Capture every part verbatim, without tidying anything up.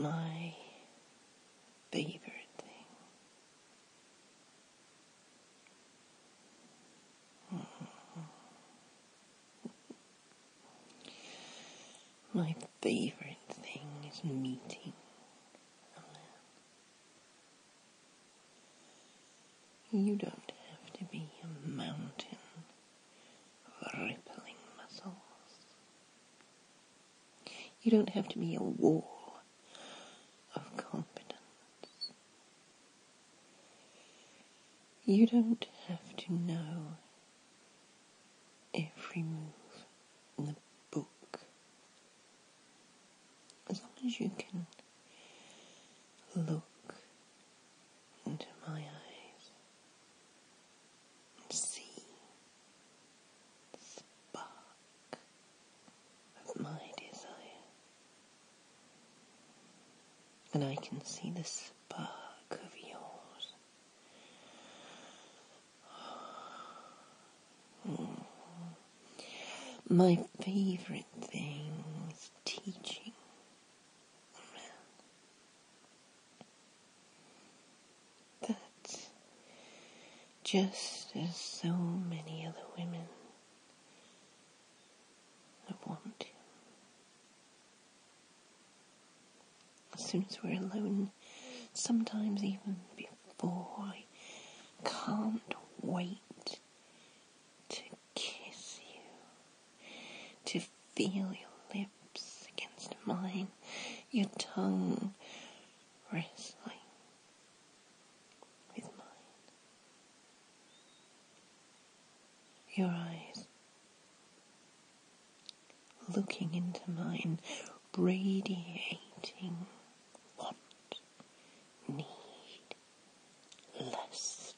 my favourite thing. My favourite thing is meeting a man. You don't have to be a mountain of rippling muscles. You don't have to be a wall of competence. You don't have to know every move in the book. As long as you can look into my eyes and see the spark of my desire. And I can see the spark of yours. Mm. My favourite thing is teaching a man. That's just as so many other women want him. As soon as we're alone, sometimes even before, I can't wait to kiss you, to feel your lips against mine, your tongue wrestling with mine, your eyes looking into mine, radiating want, need, lust,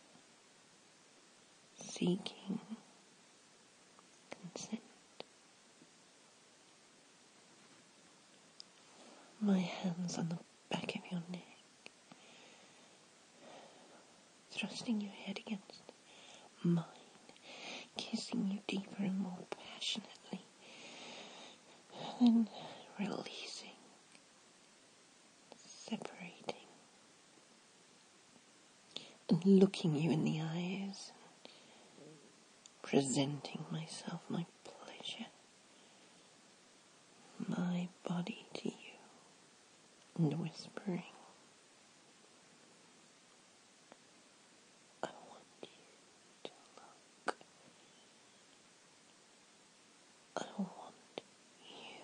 seeking consent. My hands on the back of your neck, thrusting your head against mine, kissing you deeper and more passionately, then releasing, separating, and looking you in the eyes, and presenting myself, my pleasure, my body to you, and whispering, I want you to look. I want you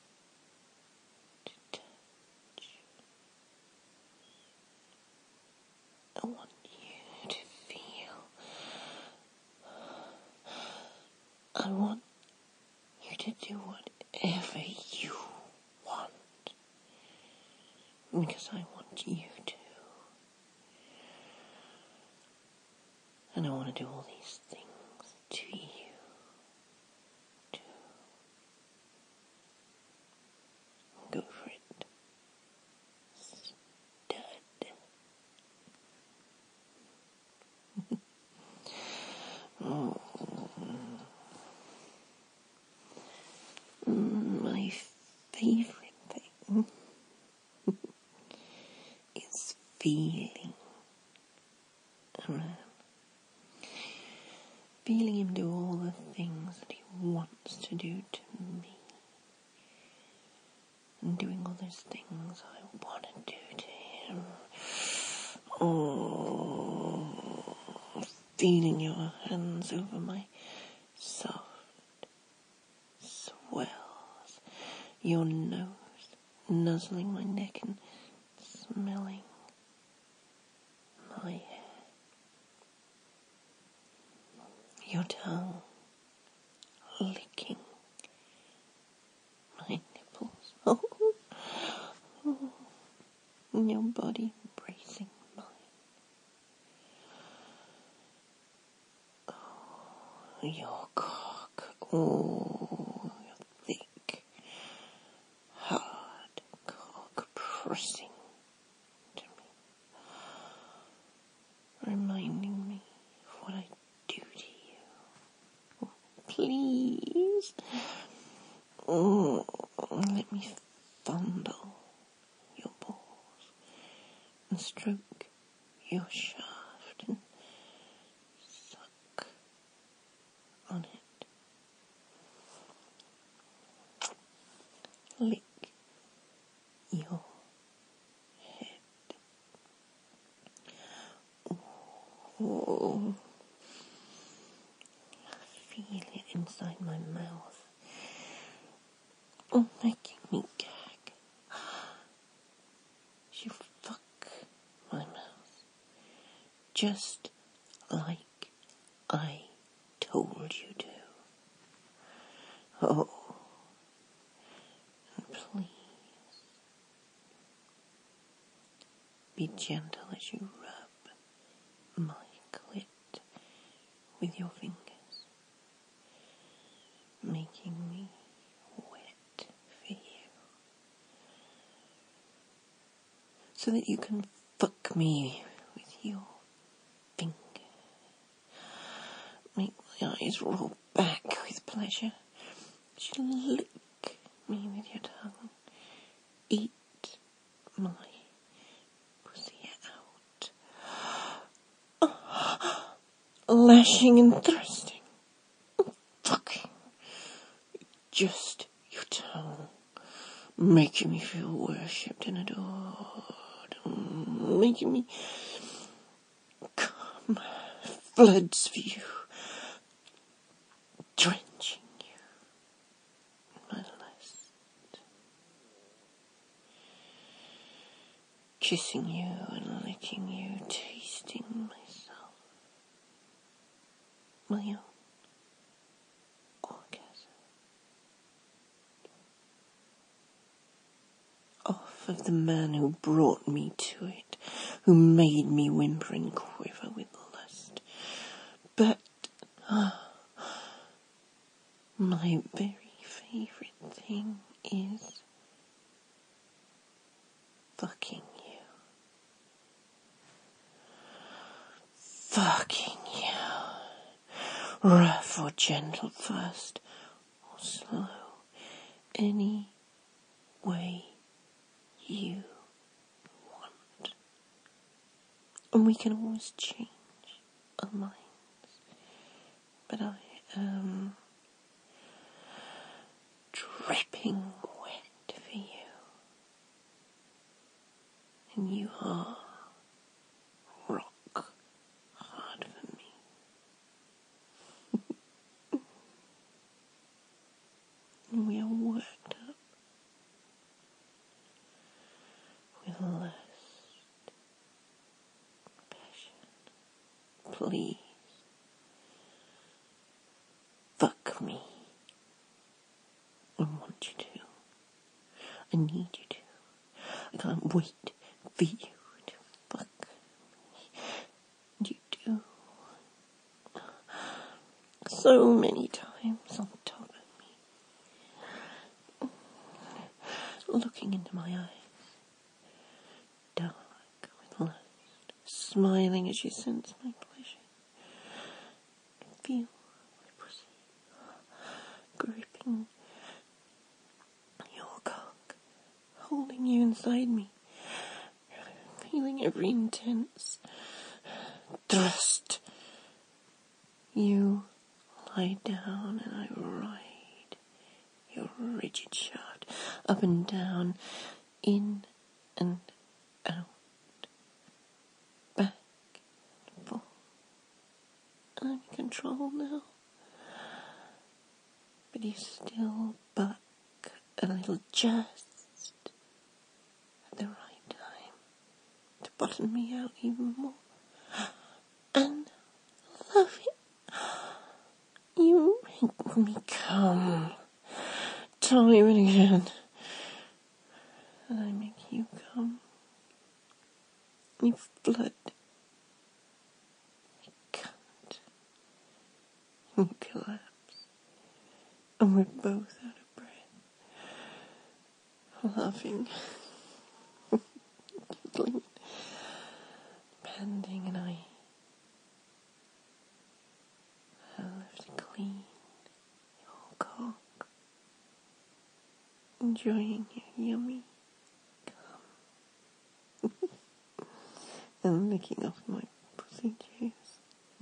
to touch. I want you to feel. I want you to do whatever you want. Because I want you to. And I want to do all these things to you. Too. Go for it. Stud. Oh. My favorite thing is feeling a man. Feeling him do all the things that he wants to do to me. And doing all those things I want to do to him. Oh, feeling your hands over my soft swells, your nose nuzzling my neck and smelling my hair, your tongue licking my nipples, oh, oh, and your body embracing mine. Oh, your cock, oh, your thick, hard cock pressing to me, reminding me of what I do to you. Oh, please, oh, let me fondle and stroke your shaft and suck on it. Lick your head. Oh, feel it inside my mouth. Oh, making me gag. You fuck my mouth. Just like I told you to. Oh, and please be gentle as you rub my clit with your fingers, making me wet for you, so that you can fuck me with your finger. Make my eyes roll back with pleasure. You lick me with your tongue. Eat my pussy out. Lashing and thrusting. Fucking. Just your tongue. Making me feel worshipped and adored. Making me come floods for you. Drenching you in my lust. Kissing you and licking you. Tasting myself. My own orgasm. Off of the man who brought me to it, who made me whimper and quiver with lust. But ah, my very favourite thing is fucking you. Fucking you. Rough or gentle first, or slow. Any way you want. And we can always change our minds. But I am dripping wet for you. And you are rock hard for me. And we are worked up with lust, passion. Please, fuck me. I want you to. I need you to. I can't wait for you to fuck me. And you do. So many times on top of me. Looking into my eyes. Dark with lust. Smiling as you sense my pleasure. Feel my pussy gripping your cock, holding you inside me, feeling every intense thrust. You lie down and I ride your rigid shaft up and down, in and out, back and forth. I'm in control now. But you still buck a little just at the right time to bottom me out even more. And love it. You make me come time and again. And I make you come. You flood. You cunt. You collapse. And we're both out of breath. Laughing. Giggling. Panting, and I I love to clean your cock. Enjoying your yummy cum. and licking off my pussy juice.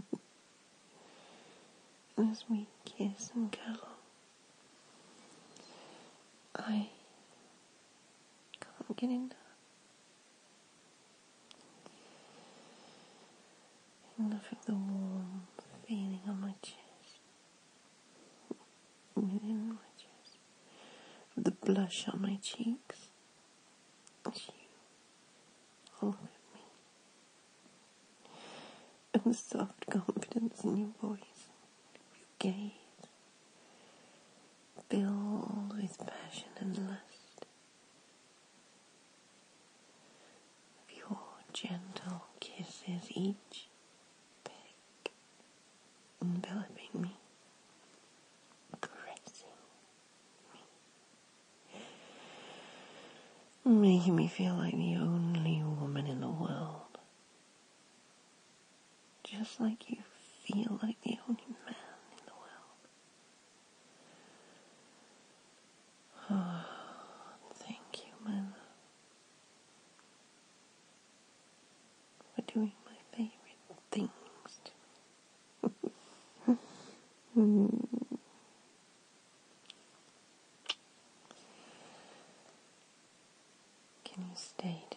And as we kiss and cuddle, I can't get enough. Enough of the warm feeling on my chest, within my chest, of the blush on my cheeks, as you all look at me, and the soft confidence in your voice, your gaze, filled with passion and lust, of your gentle kisses, each peck enveloping me, caressing me, making me feel like the only woman in the world, just like you feel like the only man in the world. Oh, thank you, my love, for doing my favorite things to me. Can you stay